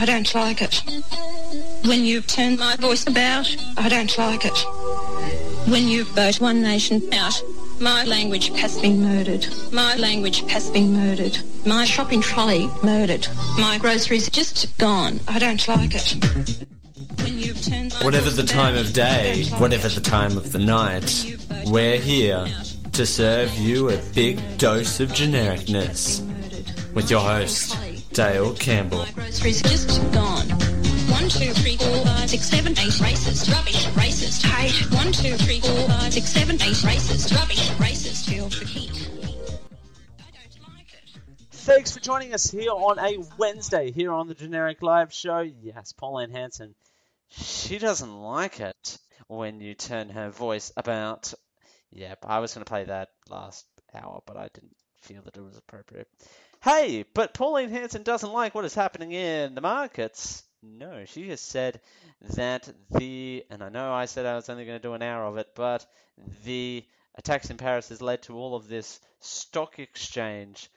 I don't like it. When you turn my voice about, I don't like it. When you vote One Nation out, my language has been murdered. My language has been murdered. My shopping trolley murdered. My groceries just gone. I don't like it. Whatever the time of day, whatever the time of the night, we're here to serve you a big dose of genericness. With your host, Dale Campbell. My groceries just gone. 1, 2, 3, 4, 5, 6, 7, 8, racist, rubbish, racist, hate. 1, 2, 3, 4, 5, 6, 7, 8, racist, rubbish, racist, feel the heat. I don't like it. Thanks for joining us here on a Wednesday here on the Generic Live Show. Yes, Pauline Hanson, she doesn't like it when you turn her voice about. Yep, I was going to play that last hour, but I didn't feel that it was appropriate. Hey, but Pauline Hanson doesn't like what is happening in the markets. No, she has said that and I know I said I was only going to do an hour of it, but the attacks in Paris has led to all of this stock exchange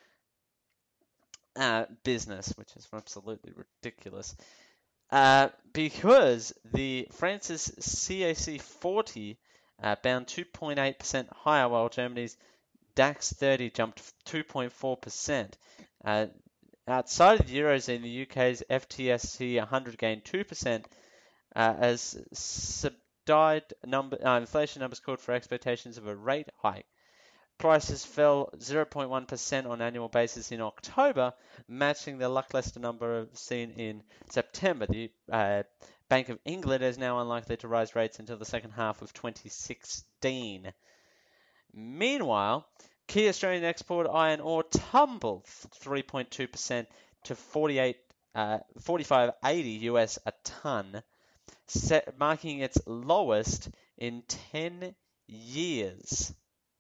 business, which is absolutely ridiculous. Because the France's CAC 40 bound 2.8% higher, while Germany's DAX 30 jumped 2.4%. Outside of the Eurozone, the UK's FTSE 100 gained 2%, as subdued inflation numbers called for expectations of a rate hike. Prices fell 0.1% on an annual basis in October, matching the lackluster number seen in September. The Bank of England is now unlikely to rise rates until the second half of 2016. Meanwhile, key Australian export iron ore tumbled 3.2% to 45.80 US a ton, marking its lowest in 10 years.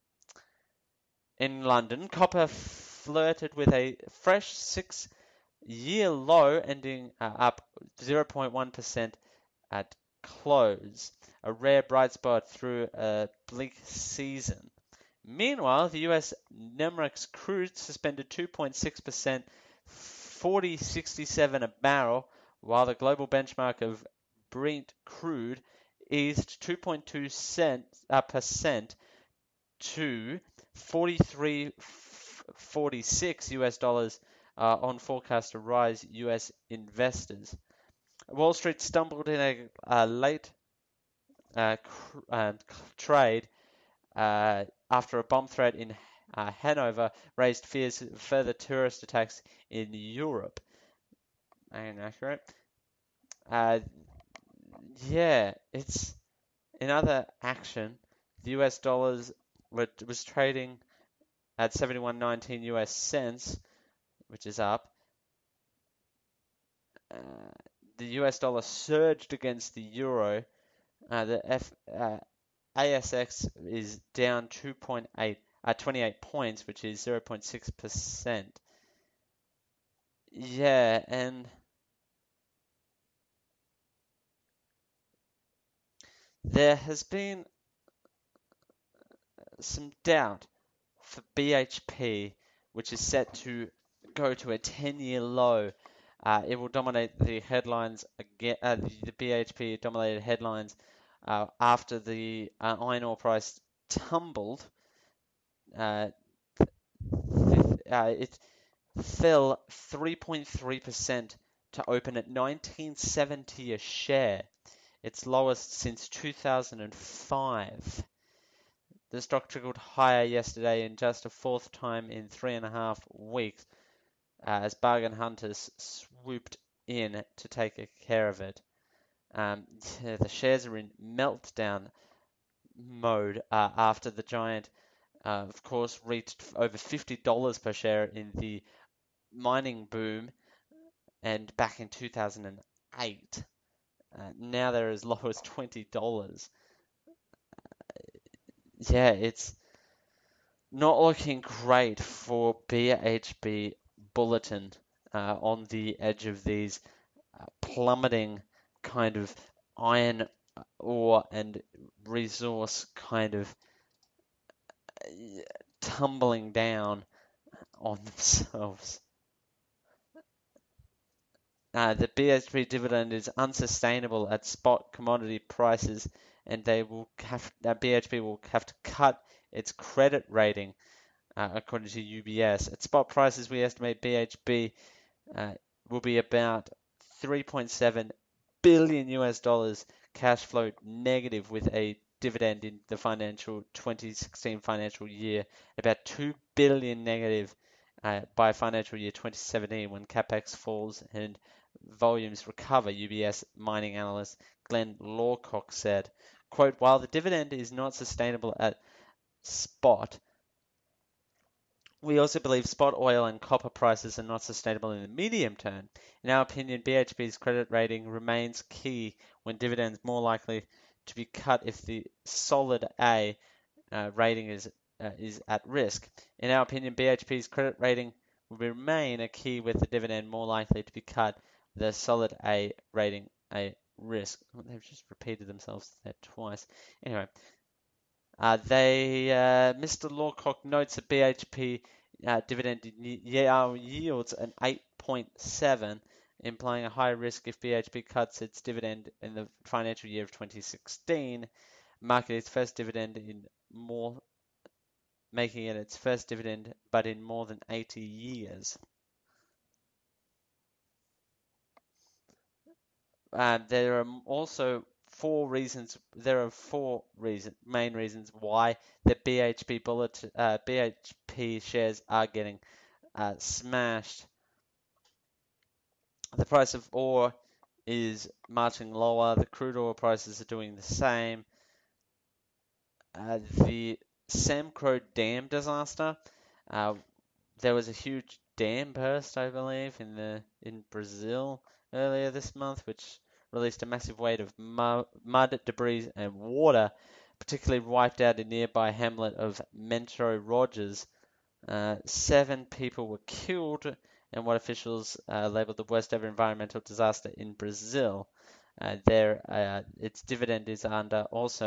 In London, copper flirted with a fresh 6-year low, ending up 0.1% at close, a rare bright spot through a bleak season. Meanwhile, the US NYMEX crude suspended 2.6%, 40.67 a barrel, while the global benchmark of Brent crude eased 2.2% to 43.46 US dollars on forecast to rise US investors. Wall Street stumbled in a late trade after a bomb threat in Hanover raised fears of further terrorist attacks in Europe. Inaccurate. It's in other action. The US dollars was trading at 71.19 US cents, which is up. The US dollar surged against the euro. The ASX is down 28 points, which is 0.6%. Yeah, and there has been some doubt for BHP, which is set to go to a 10-year low. It will dominate the headlines again. The BHP dominated headlines after the iron ore price tumbled. It fell 3.3% to open at $19.70 a share, its lowest since 2005. The stock trickled higher yesterday in just a fourth time in 3.5 weeks, as bargain hunters swooped in to take care of it. The shares are in meltdown mode after the giant, of course, reached over $50 per share in the mining boom and back in 2008. Now they're as low as $20. It's not looking great for BHP Bulletin on the edge of these plummeting kind of iron ore and resource kind of tumbling down on themselves. the BHP dividend is unsustainable at spot commodity prices, and BHP will have to cut its credit rating, according to UBS. At spot prices, we estimate BHP will be about 3.7 billion US dollars cash flow negative with a dividend in the 2016 financial year, about 2 billion negative by financial year 2017 when capex falls and volumes recover, UBS mining analyst Glenn Lawcock said. Quote, while the dividend is not sustainable at spot, we also believe spot oil and copper prices are not sustainable in the medium term. In our opinion, BHP's credit rating remains key when dividends more likely to be cut if the solid A rating is at risk. In our opinion, BHP's credit rating will remain a key with the dividend more likely to be cut, the solid A rating a risk. Oh, they've just repeated themselves there twice. Anyway, Mr. Lawcock notes that BHP dividend yields an 8.7, implying a high risk if BHP cuts its dividend in the financial year of 2016, making it its first dividend but in more than 80 years. There are also four main reasons why the BHP shares are getting smashed. The price of ore is marching lower. The crude oil prices are doing the same. The Samcro Dam disaster. There was a huge dam burst, I believe, in Brazil earlier this month, which released a massive weight of mud, debris, and water, particularly wiped out a nearby hamlet of Mento Rogers. 7 people were killed in what officials labeled the worst ever environmental disaster in Brazil. Its dividend is under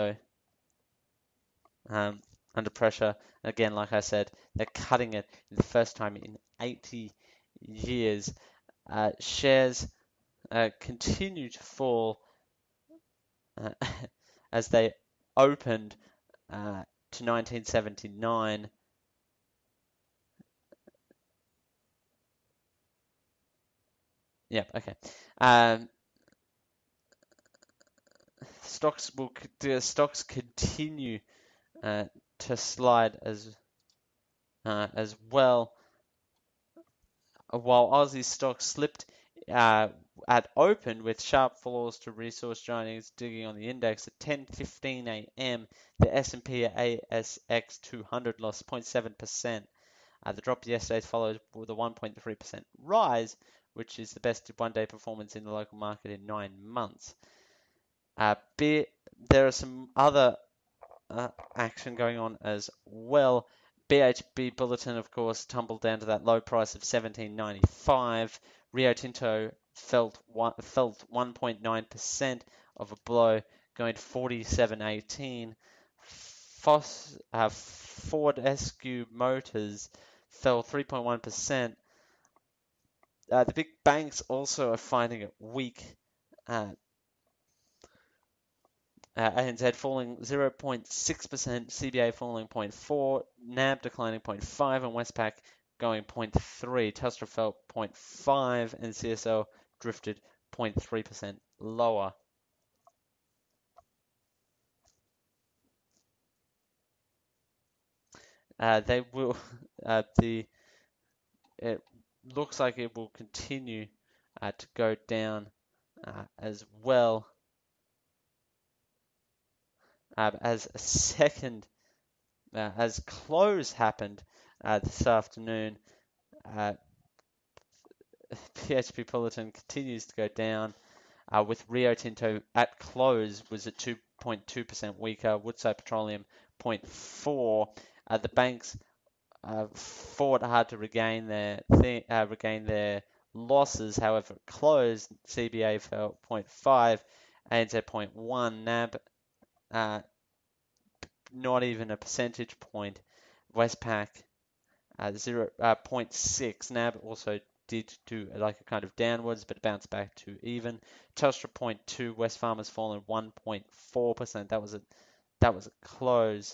pressure. Again, like I said, they're cutting it for the first time in 80 years. Shares continue to fall as they opened to 1979. Yep, okay. Stocks continue to slide as well, while Aussie stocks slipped at open with sharp falls to resource giants digging on the index at 10:15 a.m. The S&P ASX 200 lost 0.7%. The drop yesterday followed with a 1.3% rise, which is the best one-day performance in the local market in 9 months. There are some other action going on as well. BHP Bulletin, of course, tumbled down to that low price of $17.95. Rio Tinto felt 1.9% of a blow, going to $47.18. Fortescue Motors fell 3.1%. The big banks also are finding it weak. ANZ falling 0.6%, CBA falling 0.4%, NAB declining 0.5%, and Westpac going 0.3%. Telstra fell 0.5%, and CSL drifted 0.3% lower. It looks like it will continue to go down as well. As close happened this afternoon, BHP Bulletin continues to go down, with Rio Tinto at close was at 2.2% weaker, Woodside Petroleum 0.4%. The banks fought hard to regain their losses. However, closed, CBA fell 0.5%, ANZ 0.1%, NAB not even a percentage point. Westpac 0.6%. NAB also did do like a kind of downwards, but bounced back to even. Telstra 0.2, Wesfarmers fallen 1.4%. That was a close.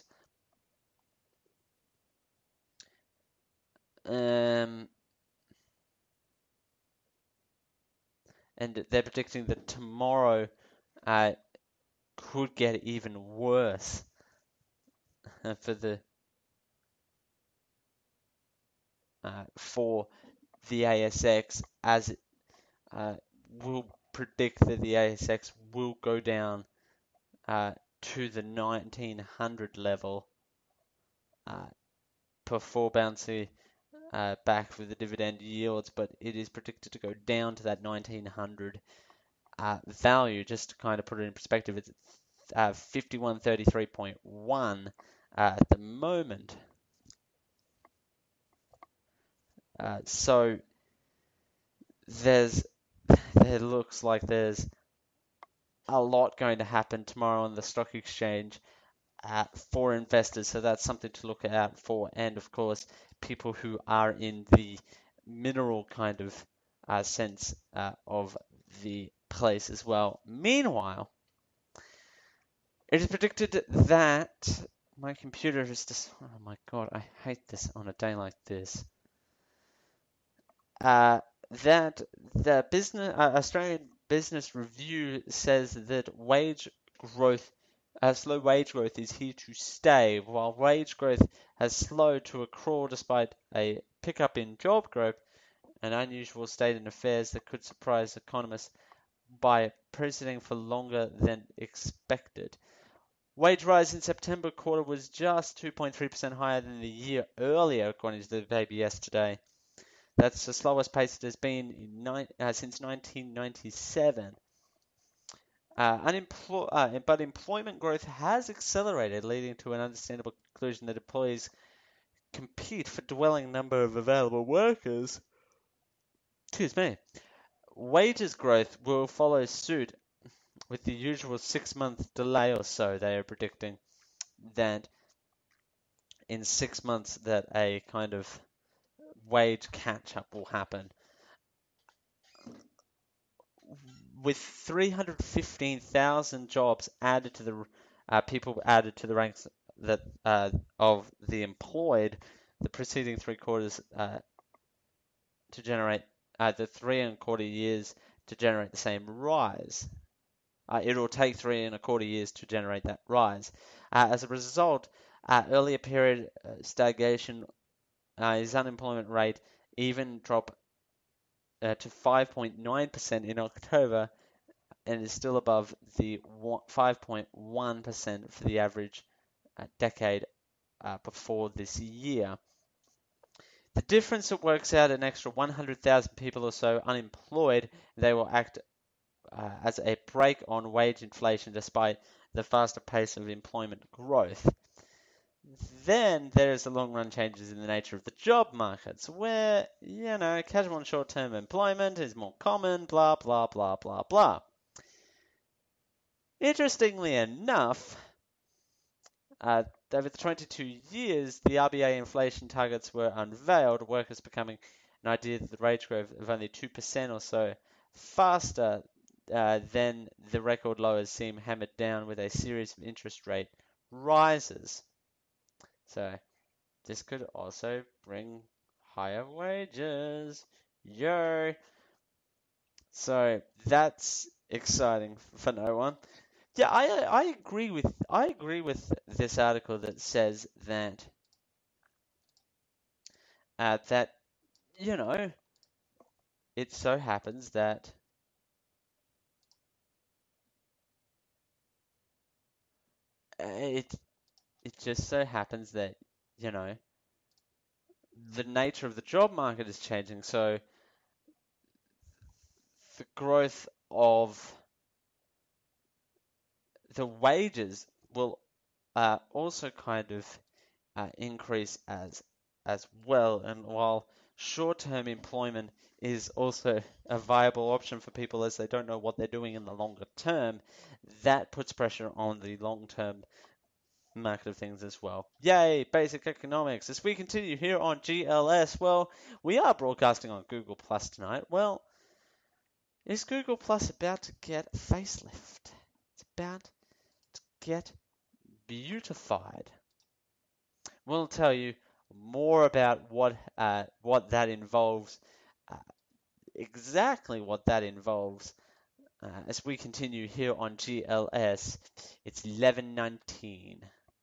And they're predicting that tomorrow could get even worse for the ASX, as it will predict that the ASX will go down to the 1900 level before bouncing back for the dividend yields, but it is predicted to go down to that 1900 value. Just to kind of put it in perspective, it's 5133.1 at the moment. So there looks like there's a lot going to happen tomorrow on the stock exchange for investors, so that's something to look out for. And of course, people who are in the mineral kind of sense of the place as well. Meanwhile, it is predicted that my computer is just, oh my god, I hate this on a day like this. That the Australian Business Review says that slow wage growth is here to stay. While wage growth has slowed to a crawl despite a pickup in job growth, an unusual state in affairs that could surprise economists by persisting for longer than expected. Wage rise in September quarter was just 2.3% higher than the year earlier, according to the ABS today. That's the slowest pace it has been since 1997. But employment growth has accelerated, leading to an understandable conclusion that employees compete for dwelling number of available workers. Excuse me. Wages growth will follow suit with the usual 6-month delay or so. They are predicting that in 6 months that a kind of wage catch-up will happen. With 315,000 jobs added to the people added to the ranks that of the employed, the preceding 3 quarters to generate the 3.25 years to generate the same rise. It will take 3.25 years to generate that rise. As a result, earlier period stagnation, his unemployment rate even dropped to 5.9% in October, and is still above the 5.1% for the average decade before this year. The difference, it works out an extra 100,000 people or so unemployed. They will act as a brake on wage inflation despite the faster pace of employment growth. Then there's the long-run changes in the nature of the job markets, where, casual and short-term employment is more common, blah, blah, blah, blah, blah. Interestingly enough, over the 22 years, the RBA inflation targets were unveiled, workers becoming an idea that the wage growth of only 2% or so faster than the record lows seem hammered down with a series of interest rate rises. So this could also bring higher wages. Yo! So that's exciting for no one. Yeah, I agree with this article that says that it so happens that it just so happens that the nature of the job market is changing, so the growth of the wages will also kind of increase as well. And while short-term employment is also a viable option for people as they don't know what they're doing in the longer term, that puts pressure on the long-term market of things as well. Yay, basic economics. As we continue here on GLS, well, we are broadcasting on Google Plus tonight. Well, is Google Plus about to get a facelift? It's about to get beautified. We'll tell you more about what that involves, exactly what that involves, as we continue here on GLS. It's 11:19.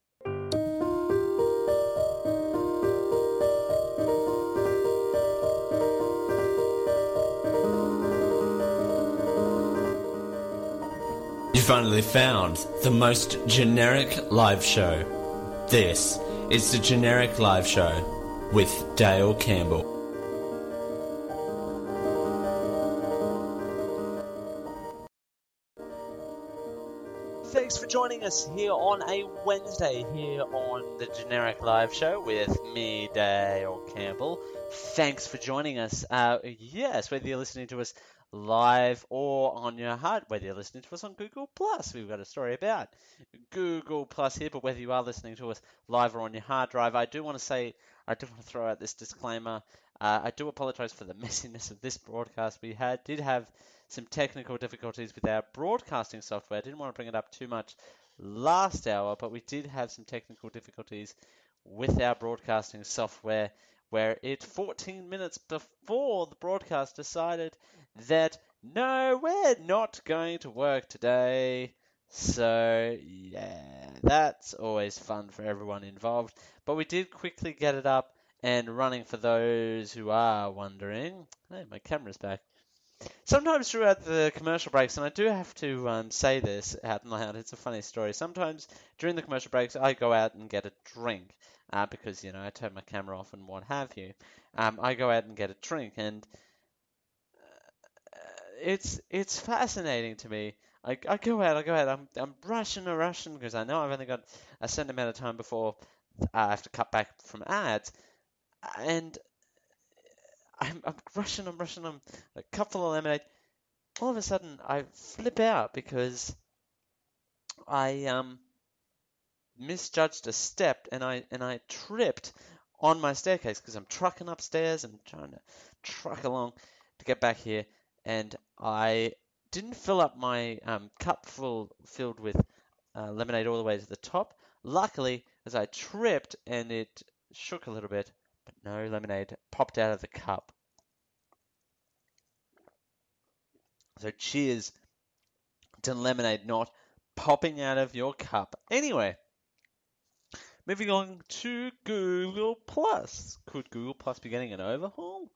You finally found the most generic live show. This is the Generic Live Show with Dale Campbell. Thanks for joining us here on a Wednesday here on the Generic Live Show with me, Dale Campbell. Thanks for joining us. Yes, whether you're listening to us live or on your hard, whether you're listening to us on Google Plus, we've got a story about Google Plus here. But whether you are listening to us live or on your hard drive, I do want to throw out this disclaimer. I do apologize for the messiness of this broadcast. We did have some technical difficulties with our broadcasting software. I didn't want to bring it up too much last hour, but we did have some technical difficulties with our broadcasting software, where it 14 minutes before the broadcast decided that no, we're not going to work today. So yeah, that's always fun for everyone involved. But we did quickly get it up and running for those who are wondering. Hey, my camera's back. Sometimes throughout the commercial breaks, and I do have to say this out loud, it's a funny story. Sometimes during the commercial breaks, I go out and get a drink because, I turn my camera off and what have you. I go out and get a drink, and it's fascinating to me. I go out. I'm rushing because I know I've only got a certain amount of time before I have to cut back from ads, and I'm rushing. A cup full of lemonade. All of a sudden, I flip out because I misjudged a step, and I tripped on my staircase because I'm trucking upstairs and trying to truck along to get back here, and I didn't fill up my cup filled with lemonade all the way to the top. Luckily, as I tripped and it shook a little bit, but no lemonade popped out of the cup. So cheers to lemonade not popping out of your cup. Anyway, moving on to Google Plus. Could Google Plus be getting an overhaul?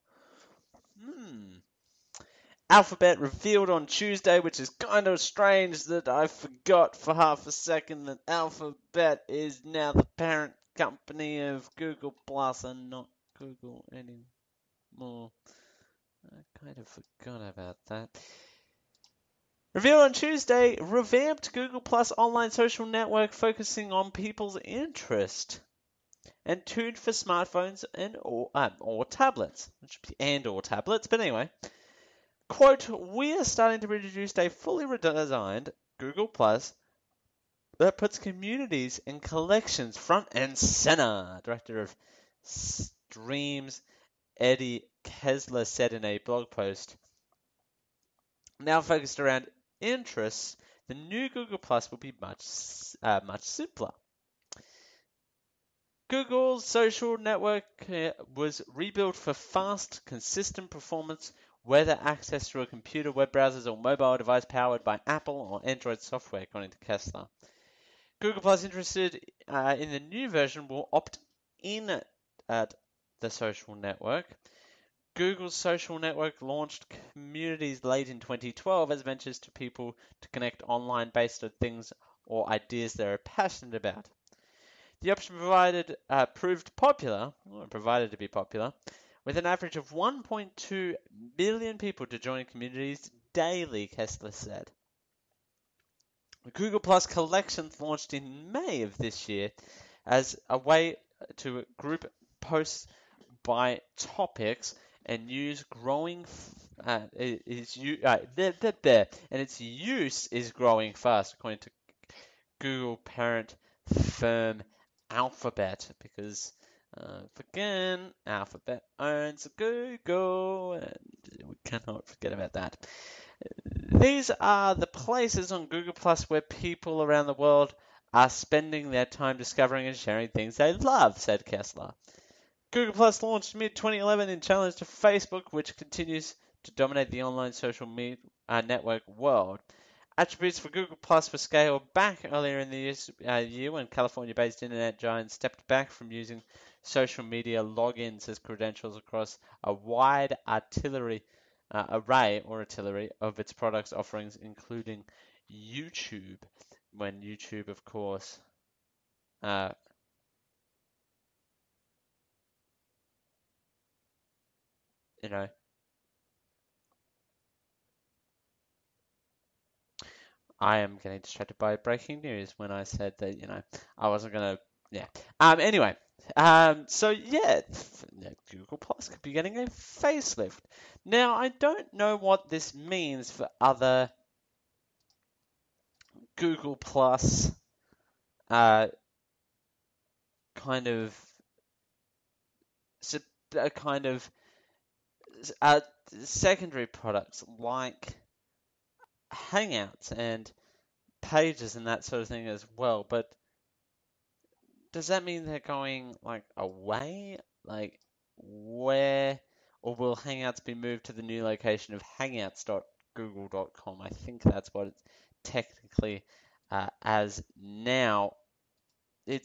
Alphabet revealed on Tuesday, which is kind of strange that I forgot for half a second that Alphabet is now the parent company of Google Plus and not Google anymore. I kind of forgot about that. Revealed on Tuesday, revamped Google Plus online social network focusing on people's interest and tuned for smartphones or tablets. It should be and/or tablets, but anyway. Quote, we are starting to introduce a fully redesigned Google Plus that puts communities and collections front and center. Director of Streams, Eddie Kessler, said in a blog post. Now focused around interests, the new Google Plus will be much simpler. Google's social network was rebuilt for fast, consistent performance, whether accessed through a computer, web browsers, or mobile device powered by Apple or Android software, according to Kessler. Google Plus interested in the new version will opt in at the social network. Google's social network launched communities late in 2012 as ventures to people to connect online based on things or ideas they're passionate about. The option proved to be popular, with an average of 1.2 billion people to join communities daily, Kessler said. Google Plus Collections launched in May of this year as a way to group posts by topics and use and its use is growing fast, according to Google parent firm Alphabet, because again, Alphabet owns Google, and we cannot forget about that. These are the places on Google Plus where people around the world are spending their time discovering and sharing things they love, said Kessler. Google Plus launched mid-2011 in challenge to Facebook, which continues to dominate the online social network world. Attributes for Google Plus were scaled back earlier in the year when California-based internet giant stepped back from using social media logins as credentials across a wide array of its products offerings, including YouTube. When YouTube, of course, you know, I am getting distracted by breaking news when I said that, I wasn't gonna, yeah. Anyway, so yeah, Google Plus could be getting a facelift. Now, I don't know what this means for other Google Plus, kind of secondary products like Hangouts and Pages and that sort of thing as well, but does that mean they're going away? Where, or will Hangouts be moved to the new location of hangouts.google.com? I think that's what it's technically as now. They're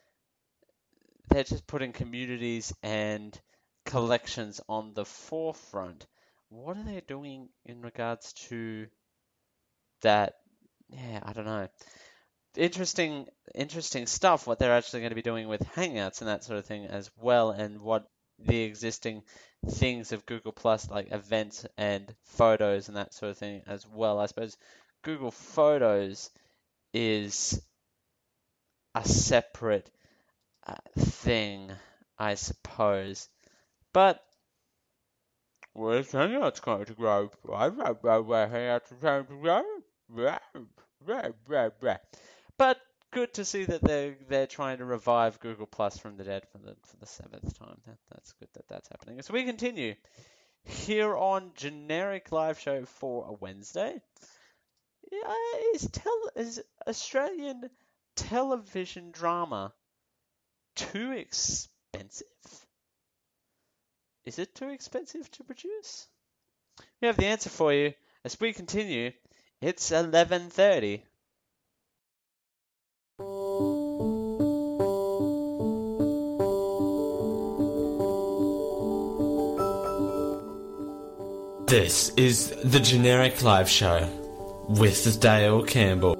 just putting communities and collections on the forefront. What are they doing in regards to that? Yeah, I don't know. Interesting stuff, what they're actually going to be doing with Hangouts and that sort of thing as well, and what the existing things of Google Plus, like events and photos and that sort of thing as well. I suppose Google Photos is a separate thing, I suppose. But where's Hangouts going to grow? I don't know where Hangouts is going to grow. But good to see that they're trying to revive Google Plus from the dead for the seventh time. That's good that's happening. So we continue here on Generic Live Show for a Wednesday. Is Australian television drama too expensive? Is it too expensive to produce? We have the answer for you as we continue. It's 11:30. This is the Generic Live Show with Dale Campbell.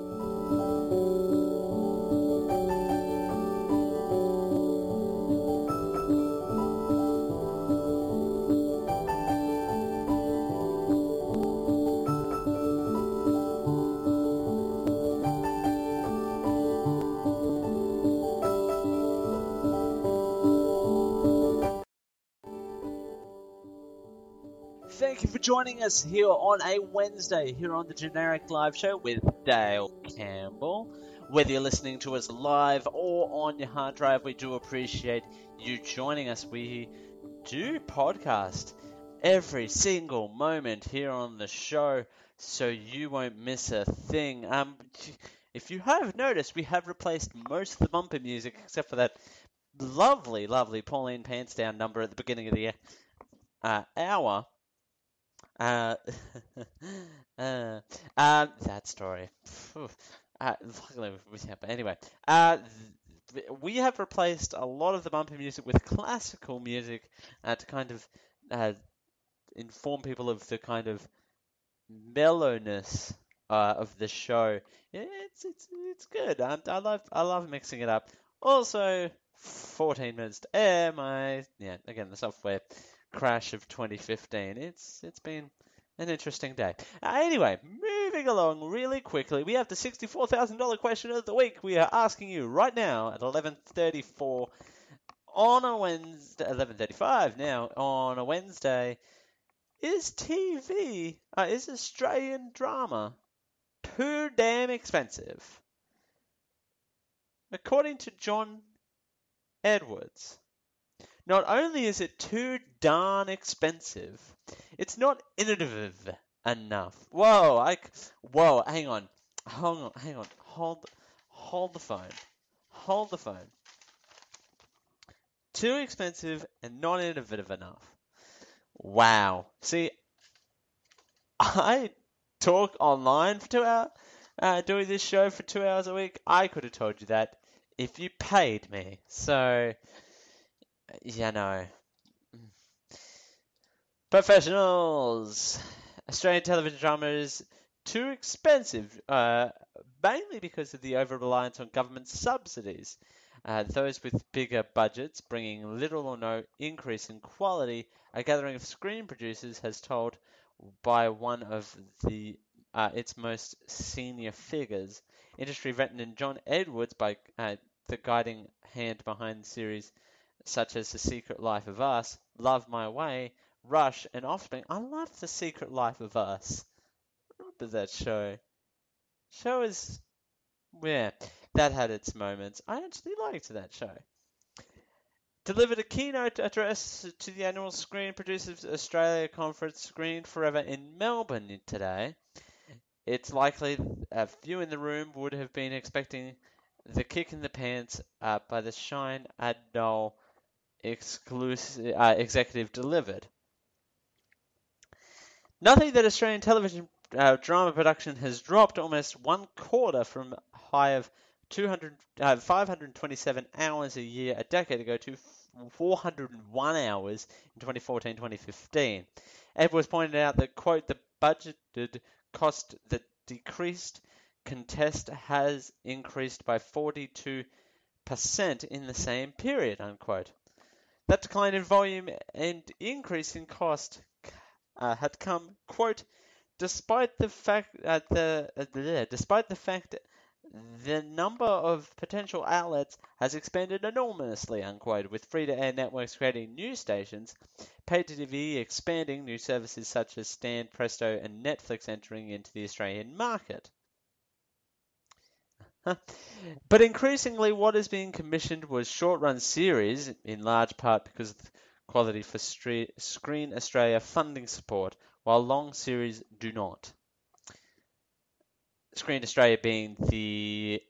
Thank you for joining us here on a Wednesday, here on the Generic Live Show with Dale Campbell. Whether you're listening to us live or on your hard drive, we do appreciate you joining us. We do podcast every single moment here on the show, so you won't miss a thing. If you have noticed, we have replaced most of the bumper music, except for that lovely, lovely Pauline Pants Down number at the beginning of the hour. That story. Luckily, but anyway, we have replaced a lot of the bumper music with classical music to kind of inform people of the kind of mellowness of the show. Yeah, it's good. I love mixing it up. Also, 14 minutes to air. Again, the software crash of 2015. It's been an interesting day. Anyway, moving along really quickly, we have the $64,000 question of the week. We are asking you right now at 11:34 on a Wednesday, 11:35 now on a Wednesday. Is Australian drama too damn expensive? according to John Edwards, not only is it too darn expensive, it's not innovative enough. Whoa, hang on. Hold the phone. Too expensive and not innovative enough. Wow. See, I talk online for 2 hours, doing this show for 2 hours a week. I could have told you that if you paid me. So, no. Professionals. Australian television drama is too expensive, mainly because of the over-reliance on government subsidies. Those with bigger budgets, bringing little or no increase in quality, a gathering of screen producers has told by one of its most senior figures. Industry veteran John Edwards, by the guiding hand behind series such as The Secret Life of Us, Love My Way, Rush, and Offspring. I love The Secret Life of Us. Remember that show? That had its moments. I actually liked that show. Delivered a keynote address to the annual Screen Producers Australia Conference, Screen Forever in Melbourne today. It's likely a few in the room would have been expecting the kick in the pants by the Shine Adnol executive delivered. Nothing that Australian television drama production has dropped almost one quarter from a high of 527 hours a year a decade ago to 401 hours in 2014-2015. Edwards pointed out that, quote, the budgeted cost that decreased contest has increased by 42% in the same period, unquote. That decline in volume and increase in cost had come, quote, despite the fact the number of potential outlets has expanded enormously, unquote, with free-to-air networks creating new stations, pay TV expanding, new services such as Stan, Presto, and Netflix entering into the Australian market. But increasingly what is being commissioned was short-run series, in large part because of quality for Screen Australia funding support, while long series do not. Screen Australia being the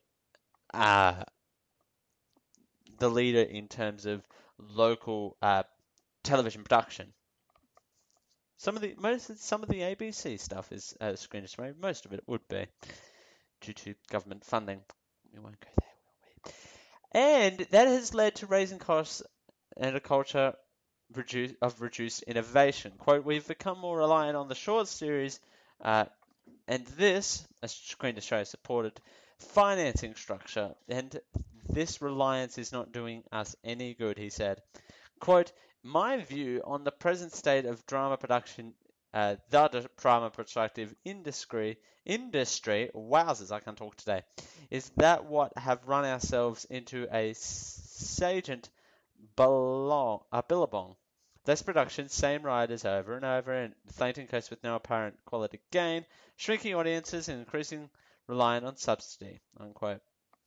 leader in terms of local television production. Some of the ABC stuff is Screen Australia. Most of it would be due to government funding. We won't go there, will we? And that has led to raising costs and a culture of reduced innovation. Quote, we've become more reliant on the short series and this, as Screen Australia supported, financing structure, and this reliance is not doing us any good, he said. Quote, my view on the present state of drama production, the drama productive industry, wowzers, I can't talk today, is that what have run ourselves into a Sagent billabong. Less production, same writers over and over, and fainting coast with no apparent quality gain, shrinking audiences and increasing reliant on subsidy, unquote.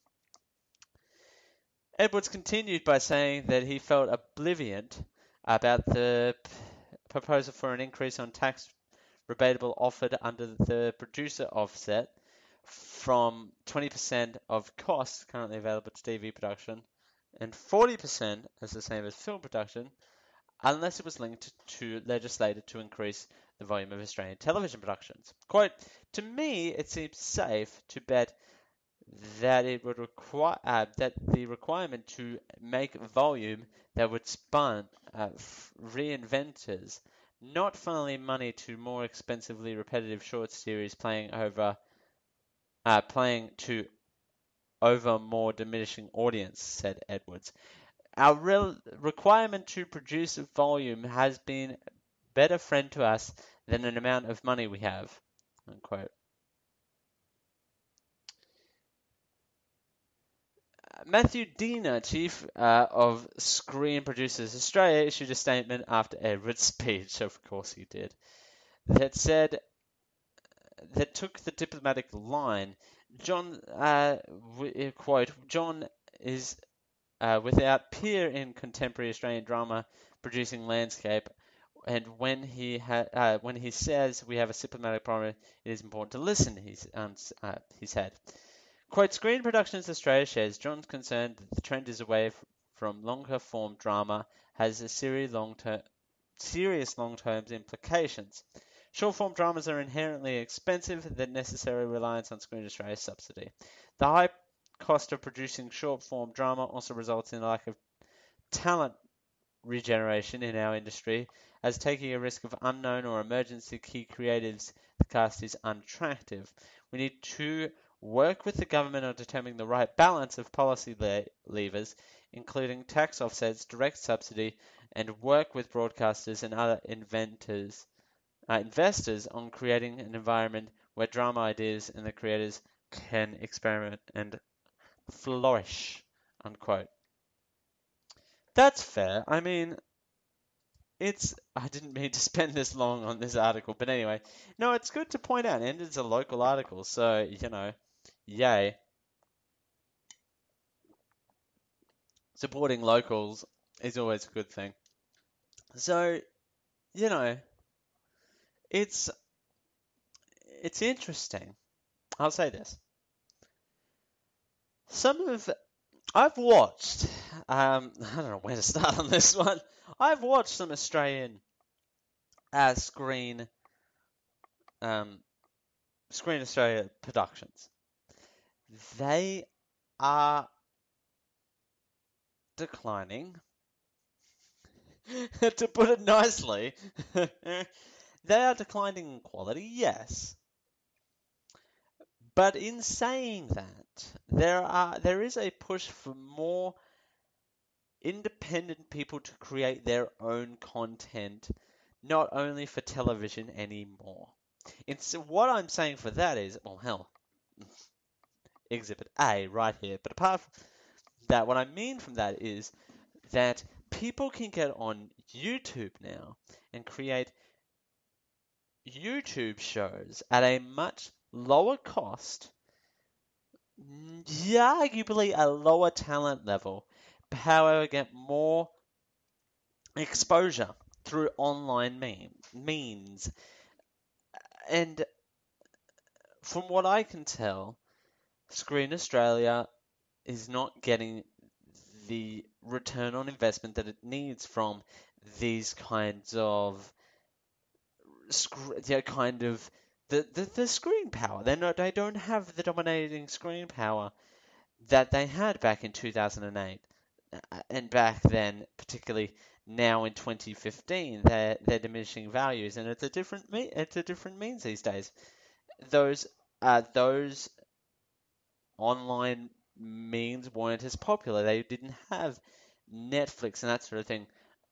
Edwards continued by saying that he felt oblivious about the proposal for an increase on tax rebatable offered under the producer offset from 20% of costs currently available to TV production and 40% as the same as film production, unless it was linked to legislated to increase the volume of Australian television productions. Quote, to me, it seems safe to bet that it would require that the requirement to make volume that would spun reinventors, not funneling money to more expensively repetitive short series playing to over more diminishing audience, said Edwards. Our requirement to produce volume has been a better friend to us than an amount of money we have, unquote. Matthew Diener, chief of Screen Producers Australia, issued a statement after Edwards' speech, of course he did, that took the diplomatic line. John is without peer in contemporary Australian drama producing landscape. And when he says we have a systematic problem, it is important to listen, he said. Quote, Screen Productions Australia shares John's concern that the trend is away from longer form drama has a serious long-term implications. Short-form dramas are inherently expensive, the necessary reliance on Screen Australia subsidy. The high cost of producing short-form drama also results in a lack of talent regeneration in our industry, as taking a risk of unknown or emergency key creatives the cast is unattractive. We need to work with the government on determining the right balance of policy levers, including tax offsets, direct subsidy, and work with broadcasters and other investors on creating an environment where drama ideas and the creators can experiment and flourish, unquote. That's fair. I mean, I didn't mean to spend this long on this article, but anyway. No, it's good to point out, and it's a local article, so, yay. Supporting locals is always a good thing. So, it's interesting. I'll say this. I've watched, I don't know where to start on this one. I've watched some Australian Screen Australia productions. They are declining. To put it nicely, they are declining in quality, yes. But in saying that, there is a push for more independent people to create their own content, not only for television anymore. What I'm saying for that is, well, hell, Exhibit A right here. But apart from that, what I mean from that is that people can get on YouTube now and create YouTube shows at a much lower cost, arguably a lower talent level, however, get more exposure through online means. And from what I can tell, Screen Australia is not getting the return on investment that it needs from these kinds of the screen power. They don't have the dominating screen power that they had back in 2008, and back then, particularly now in 2015, they're diminishing values, and it's a different means these days. Those online means weren't as popular. They didn't have Netflix and that sort of thing.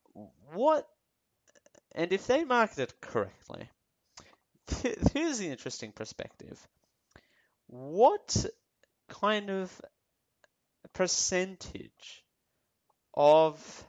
And if they market it correctly, here's the interesting perspective. What kind of percentage of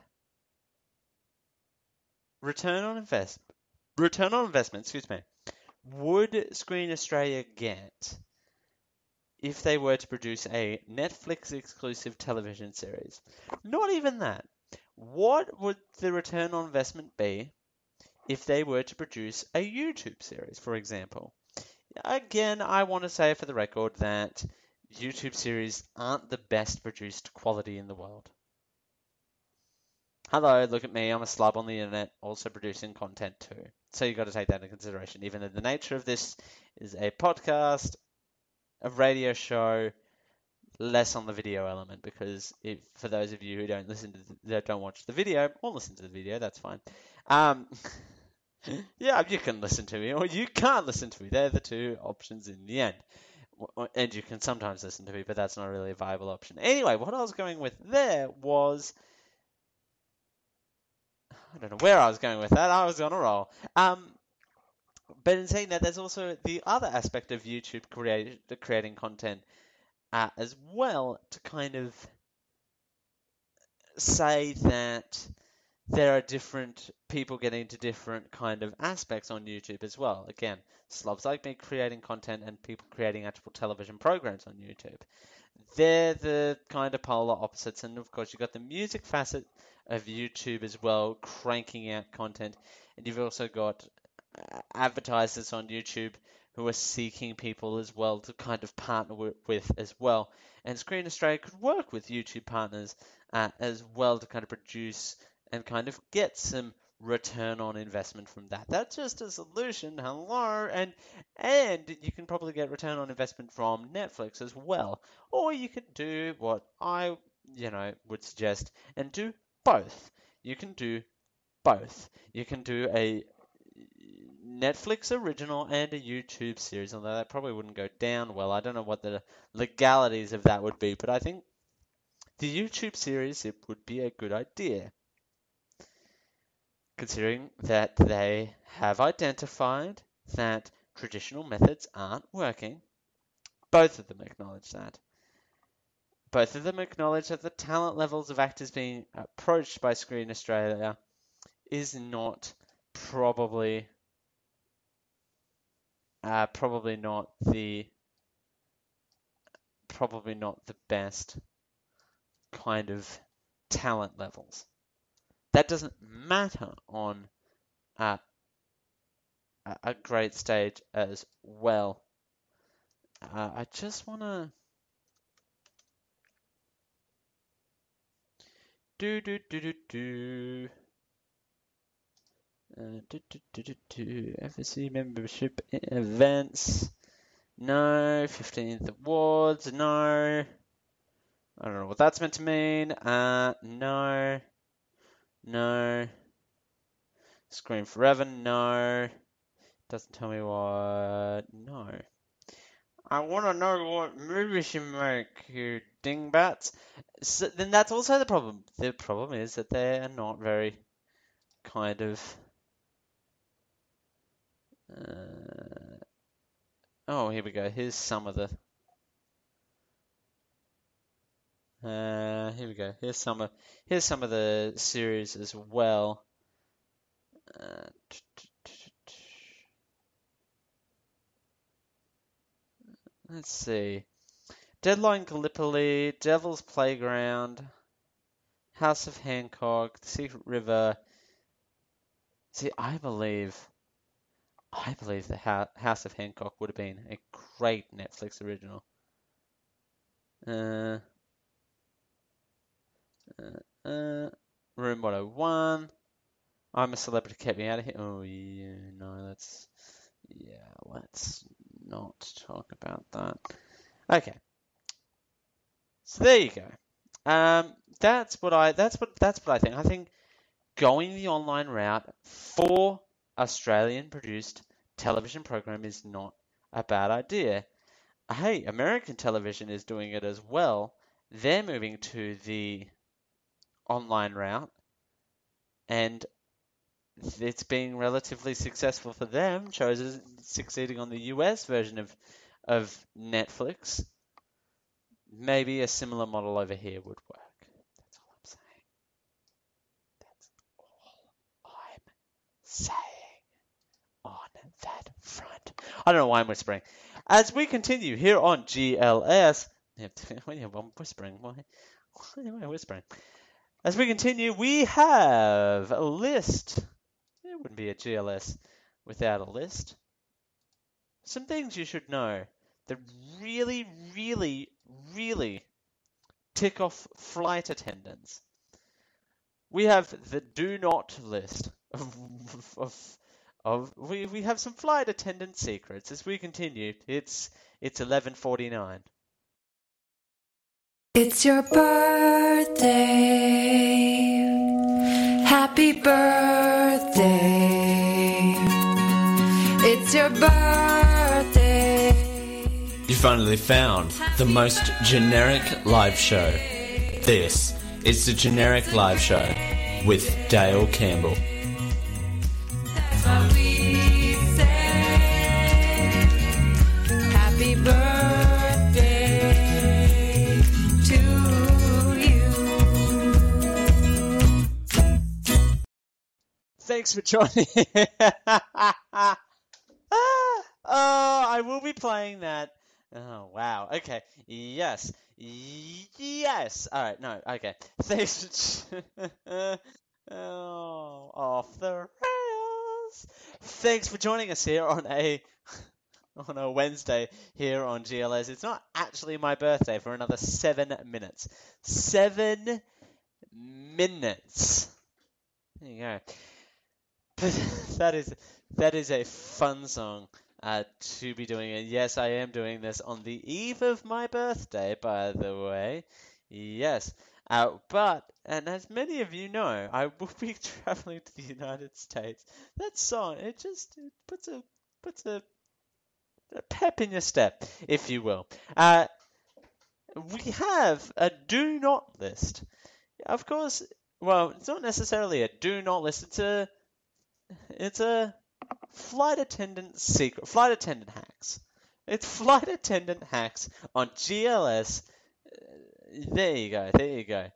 return on investment, would Screen Australia get if they were to produce a Netflix exclusive television series? Not even that. What would the return on investment be if they were to produce a YouTube series, for example? Again, I want to say for the record that YouTube series aren't the best produced quality in the world. Hello, look at me, I'm a slub on the internet, also producing content too. So you've got to take that into consideration, even though the nature of this is a podcast, a radio show, less on the video element, because for those of you who don't watch the video, or listen to the video, that's fine. Yeah, you can listen to me, or you can't listen to me. They're the two options in the end. And you can sometimes listen to me, but that's not really a viable option. Anyway, what I was going with there was... I don't know where I was going with that. I was on a roll. But in saying that, there's also the other aspect of YouTube creating content as well, to kind of say that there are different people getting into different kind of aspects on YouTube as well. Again, slobs like me creating content and people creating actual television programs on YouTube. they're the kind of polar opposites. And of course, you've got the music facet of YouTube as well, cranking out content. And you've also got advertisers on YouTube who are seeking people as well to kind of partner with as well. And Screen Australia could work with YouTube partners as well to kind of produce and kind of get some return on investment from that. That's just a solution. Hello. And you can probably get return on investment from Netflix as well. Or you could do what I, would suggest and do both. You can do both. You can do a Netflix original and a YouTube series, although that probably wouldn't go down well. I don't know what the legalities of that would be, but I think the YouTube series, it would be a good idea, considering that they have identified that traditional methods aren't working. Both of them acknowledge that. Both of them acknowledge that the talent levels of actors being approached by Screen Australia is not probably not the best kind of talent levels. That doesn't matter on a great stage as well. I just want to FSC membership events. No. 15th awards. No. I don't know what that's meant to mean. No. No. Scream Forever. No. Doesn't tell me what. No. I want to know what movies you make, you dingbats. So, then that's also the problem. The problem is that they are not very kind of... oh, here we go. Here's some of the... here we go. Here's some of the series as well. Let's see. Deadline Gallipoli, Devil's Playground, House of Hancock, The Secret River. See, I believe the House of Hancock would have been a great Netflix original. Room 101. I'm a Celebrity, Kept Me Out of Here. Oh, yeah, no, let's not talk about that. Okay. So there you go. That's what I think. I think going the online route for Australian-produced television program is not a bad idea. Hey, American television is doing it as well. They're moving to the online route, and it's being relatively successful for them. Shows is succeeding on the US version of Netflix. Maybe a similar model over here would work. That's all I'm saying. That's all I'm saying on that front. I don't know why I'm whispering. As we continue here on GLS, I'm whispering. Why am I whispering? As we continue, we have a list. It wouldn't be a GLS without a list. Some things you should know that really, really, really tick off flight attendants. We have the do not list we have some flight attendant secrets. As we continue, it's 11:49. It's your birthday. Happy birthday. It's your birthday. You finally found the most generic live show. This is the Generic Live Show with Dale Campbell. That's what we say. Happy birthday to you. Thanks for joining. I will be playing that Oh, wow. Okay. Yes. Yes. All right. No. Okay. Thanks. Oh, off the rails. Thanks for joining us here on a Wednesday here on GLS. It's not actually my birthday for another 7 minutes. 7 minutes. There you go. That is a fun song to be doing. And yes, I am doing this on the eve of my birthday, by the way. Yes. And as many of you know, I will be traveling to the United States. That song, it puts a pep in your step, if you will. We have a do not list. Of course, well, it's not necessarily a do not list. It's a flight attendant secret. Flight attendant hacks. It's flight attendant hacks on GLS. There you go. There you go.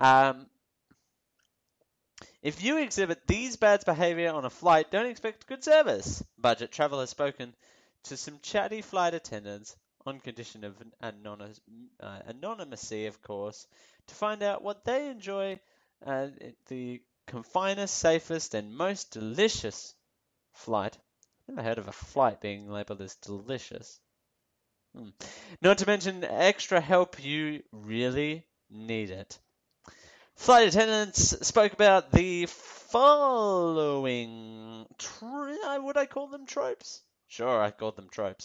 If you exhibit these bad behavior on a flight, don't expect good service. Budget Travel has spoken to some chatty flight attendants on condition of anonymity, of course, to find out what they enjoy the confinest, safest, and most delicious flight. Never heard of a flight being labelled as delicious. Not to mention extra help you really need it. Flight attendants spoke about the following. Would I call them tropes? Sure, I called them tropes.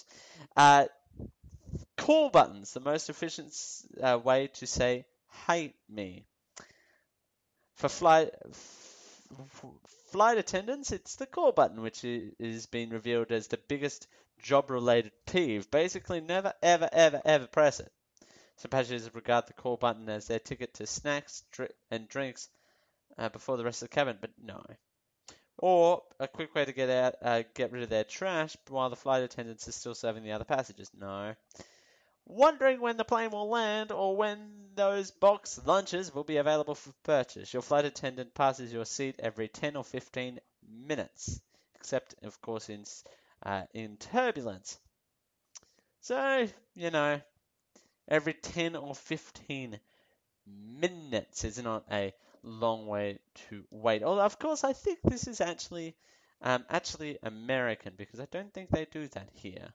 Call buttons, the most efficient way to say "hate me." For flight attendants, it's the call button, which is being revealed as the biggest job-related peeve. Basically, never, ever, ever, ever press it. Some passengers regard the call button as their ticket to snacks and drinks before the rest of the cabin, but no. Or a quick way to get rid of their trash while the flight attendants are still serving the other passengers. No. Wondering when the plane will land or when those boxed lunches will be available for purchase. Your flight attendant passes your seat every 10 or 15 minutes, except, of course, in turbulence. So, every 10 or 15 minutes is not a long way to wait. Although, of course, I think this is actually American, because I don't think they do that here.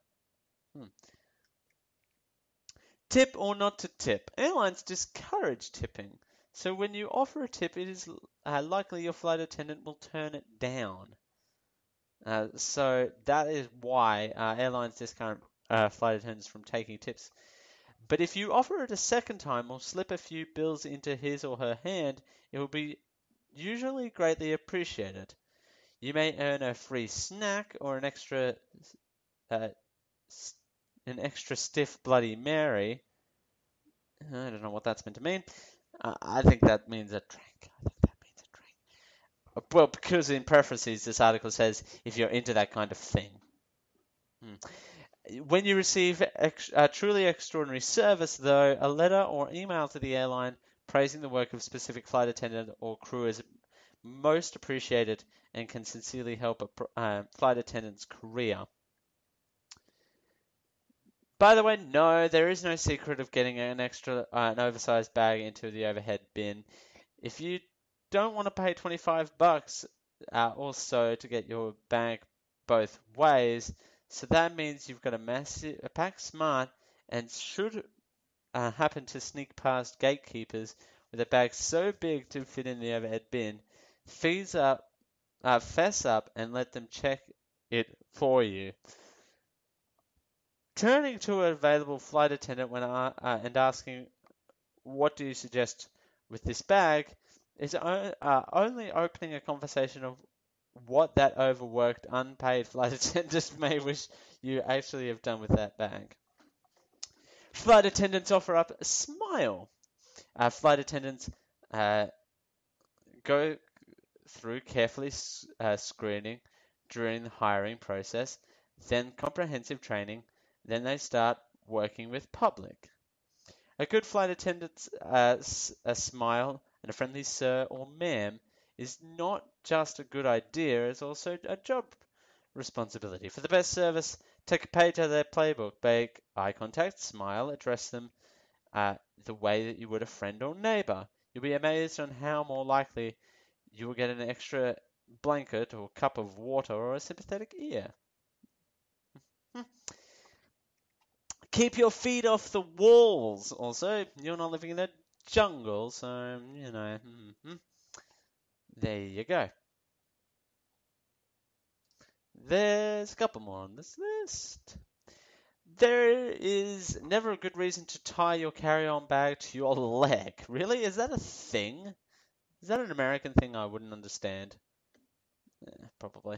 Tip or not to tip. Airlines discourage tipping. So when you offer a tip, it is likely your flight attendant will turn it down. So that is why airlines discourage flight attendants from taking tips. But if you offer it a second time or slip a few bills into his or her hand, it will be usually greatly appreciated. You may earn a free snack or an extra stiff Bloody Mary. I don't know what that's meant to mean. I think that means a drink. Well, because in parentheses, this article says if you're into that kind of thing. When you receive truly extraordinary service, though, a letter or email to the airline praising the work of specific flight attendant or crew is most appreciated and can sincerely help a flight attendant's career. By the way, no, there is no secret of getting an oversized bag into the overhead bin. If you don't want to pay $25 or so to get your bag both ways, so that means you've got to pack smart and should happen to sneak past gatekeepers with a bag so big to fit in the overhead bin, fess up and let them check it for you. Turning to an available flight attendant and asking, what do you suggest with this bag, is only opening a conversation of what that overworked, unpaid flight attendant may wish you actually have done with that bag. Flight attendants offer up a smile. Flight attendants go through carefully screening during the hiring process, then comprehensive training, then they start working with public. A good flight attendant's a smile and a friendly sir or ma'am is not just a good idea, it's also a job responsibility. For the best service, Take a page out of their playbook, make eye contact, smile, address them the way that you would a friend or neighbor. You'll be amazed on how more likely you will get an extra blanket or cup of water or a sympathetic ear. Keep your feet off the walls. Also, you're not living in a jungle, so, there you go. There's a couple more on this list. There is never a good reason to tie your carry-on bag to your leg. Really? Is that a thing? Is that an American thing I wouldn't understand? Probably.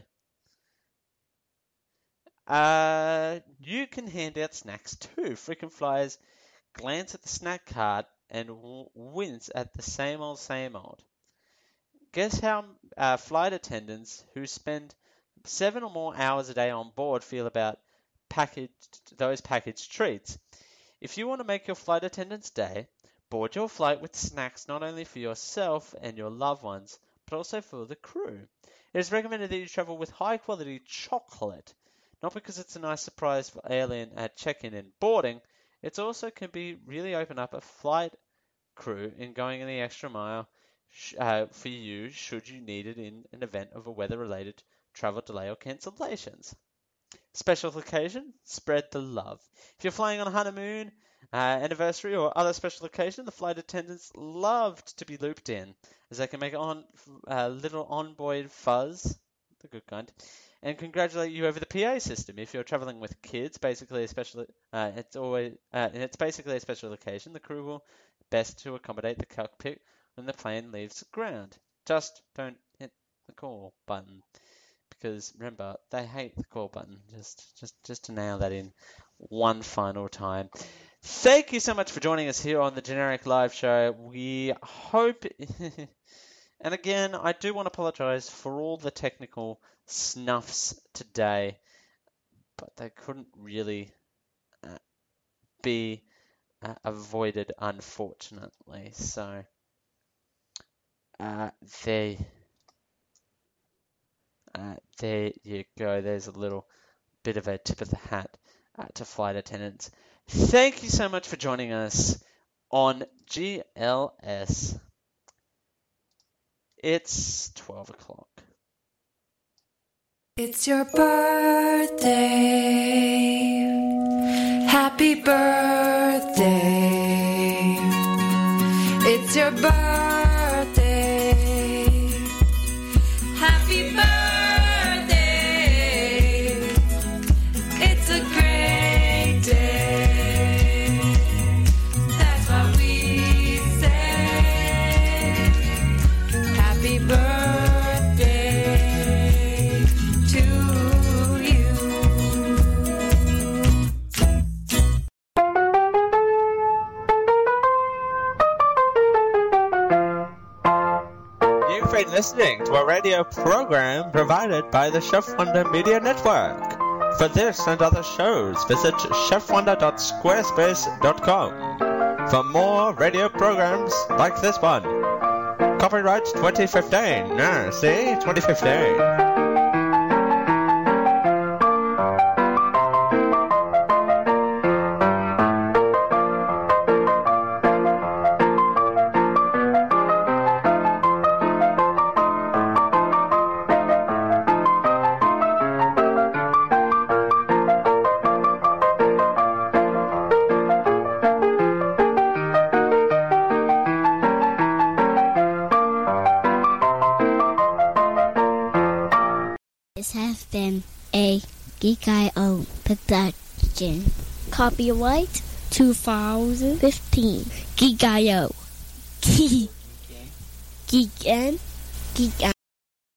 You can hand out snacks too. Frequent flyers glance at the snack cart and wince at the same old. Guess how flight attendants who spend 7 or more hours a day on board feel about those packaged treats? If you want to make your flight attendant's day, board your flight with snacks not only for yourself and your loved ones, but also for the crew. It is recommended that you travel with high-quality chocolate, not because it's a nice surprise for alien at check-in and boarding. It also can be really open up a flight crew in going in the extra mile for you should you need it in an event of a weather-related travel delay or cancellations. Special occasion, spread the love. If you're flying on a honeymoon, anniversary, or other special occasion, the flight attendants loved to be looped in, as they can make little onboard fuzz, the good kind, and congratulate you over the PA system. If you're traveling with kids, it's basically a special occasion. The crew will best to accommodate the cockpit when the plane leaves the ground. Just don't hit the call button, because remember, they hate the call button. Just to nail that in one final time. Thank you so much for joining us here on the Generic Live Show. We hope, and again, I do want to apologize for all the technical snuffs today, but they couldn't really be avoided, unfortunately. So, there you go. There's a little bit of a tip of the hat to flight attendants. Thank you so much for joining us on GLS. It's 12 o'clock. It's your birthday. Happy birthday. It's your birthday. Happy birthday. It's a great day. That's what we say. Happy birthday to you. You've been listening to a radio program provided by the Chef Wonder Media Network. For this and other shows, visit chefwonder.squarespace.com. For more radio programs like this one. Copyright 2015. See? 2015. This has been a Geek.io production. Copyright 2015. Geek.io. Geek and Geek